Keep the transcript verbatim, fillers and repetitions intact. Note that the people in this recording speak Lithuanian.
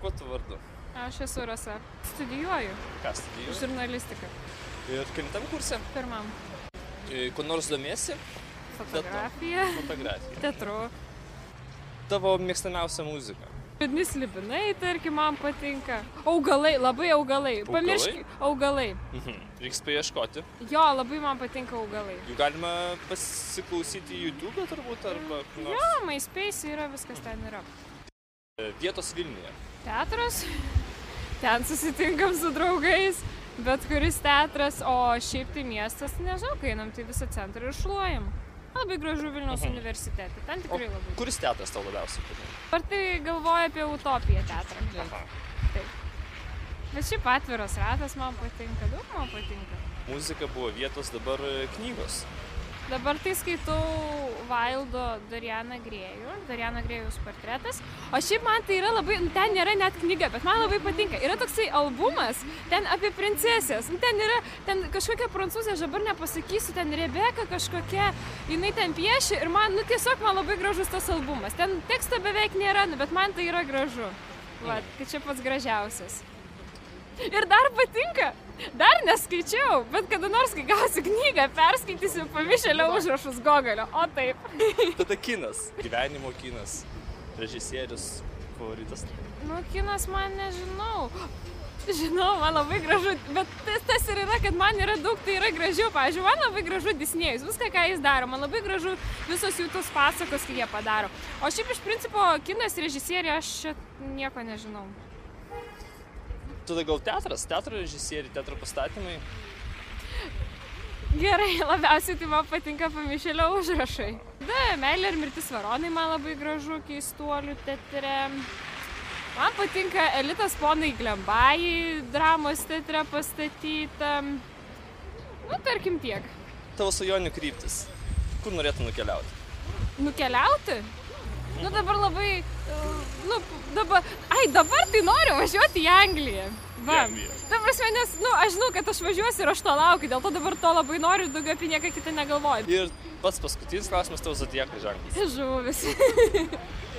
kuo tu vardu? Aš esu Rasa. Studijuoju. Ką studijuoju? Žurnalistiką. Ir kelintam kurse? Pirmam. Kuo nors domiesi? Fotografija. Fotografija. Teatru. Tavo mėgstamiausia muzika? Liūdni slibinai, tarkim, man patinka. Augalai, labai augalai. Pamiršk augalai. Mhm. Reiks paieškoti. Jo, labai man patinka augalai. Jų galima pasiklausyti YouTube turbūt arba kur nors? Jo, MySpace yra, viskas ten yra. Vietos Vilniuje. Teatras. Ten susitinkam su draugais. Bet kuris teatras, o šiaip tai miestas, nežinau, kai einam, tai visą centrą ir šluojam. Labai gražu Vilniaus mhm. universitete, ten tikrai o labai. Kuris teatras tau labiausiai patinka? Ar tai galvoju apie Utopiją teatrą. Aha. Taip. Bet šiaip atviras ratas man patinka, daug man patinka. Muzika buvo vietos, dabar knygos. Dabar tai skaitau Vaildo Dorianą Grėjų, Doriano Grėjaus portretas. O šiaip man tai yra labai, ten nėra net knyga, bet man labai patinka. Yra toksai albumas, ten apie princesės. Ten yra, ten kažkokia prancūzė, aš dabar nepasakysiu, ten Rebeka kažkokia, jinai ten piešia ir man, nu tiesiog man labai gražus tas albumas. Ten teksto beveik nėra, bet man tai yra gražu. Va, tai čia pats gražiausias. Ir dar patinka, dar neskaičiau, bet kada nors, kai gausiu knygą, perskaitysiu Pamišėlio užrašus Gogolio, o taip. Tada kinas, gyvenimo kinas, režisierius, favoritas. Nu, kinas man nežinau. Žinau, man labai gražu, bet tas, tas ir yra, kad man yra daug, tai yra gražiau. Pavyzdžiui, man labai gražu Disnėjus, viską, ką jis daro, man labai gražu visos jų tos pasakos, kai jie padaro. O šiaip iš principo, kinas režisieriai, aš čia nieko nežinau. Tada gal teatras, teatro režisieriai, teatro pastatymai? Gerai, labiausiai tai man patinka Pamišėlio užrašai. Da, Meilė ir mirtis Varonai man labai gražu, Keistuolių teatre. Man patinka Elitas ponai Glembajai, dramos teatre pastatyta. Nu, tarkim tiek. Tavo svajonių kryptis. Kur norėtum nukeliauti? Nukeliauti? Nu dabar labai, nu dabar, ai dabar tai noriu važiuoti į Angliją. Va, ta prasme, nes, nu, aš žinau, kad aš važiuosiu ir aš to laukiu, dėl to dabar to labai noriu, daugiau apie nieką kitą negalvoju. Ir pats paskutinis klausimas tavo zodiako ženklas. Žuvis.